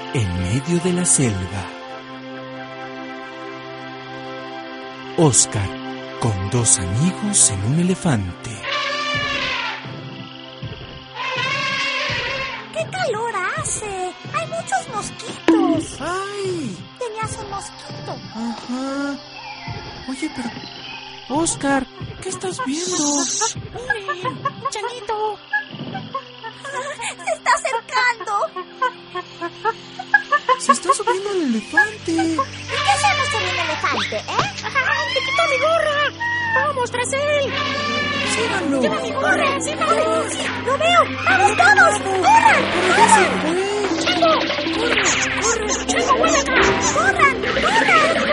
En medio de la selva, Oscar con dos amigos en un elefante. ¡Qué calor hace! ¡Hay muchos mosquitos! ¡Ay! Tenías un mosquito. Ajá. Oye, pero... Oscar, ¿qué estás viendo? ¡Miren! ¡Chanito! ¡Se está acercando! Se está subiendo el elefante. ¿Y qué hacemos con un elefante, ¡Te quitó mi gorra! ¡Vamos tras él! Síganlo. ¡Lleva mi gorra! ¡Síganlo! ¡Sí, lo veo! ¡Vamos todos! ¡Corran! ¡Corran! ¡Chango! ¡Corre! ¡Chango, vuelve acá! ¡Corran! ¡Corran!